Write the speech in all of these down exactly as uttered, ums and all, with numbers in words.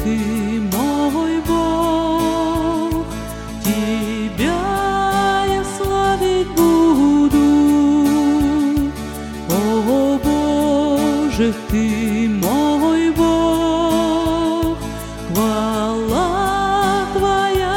Ты мой Бог, Тебя я славить буду. О Боже, Ты мой Бог, хвала Твоя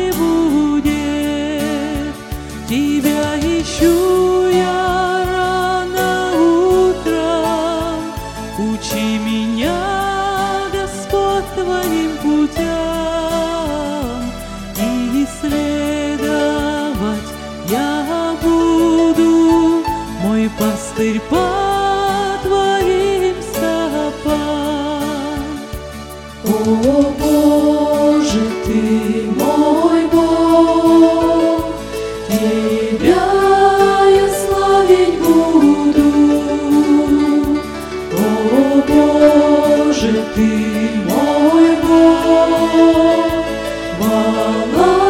пребудет. Тебя ищу я рано утром, учи меня, Господь, Твоим путям, и следовать я буду, мой пастырь, по Твоим стопам. О Боже, Ты мой Бог, Тебя я славить буду. О Боже, Ты мой Бог, хвала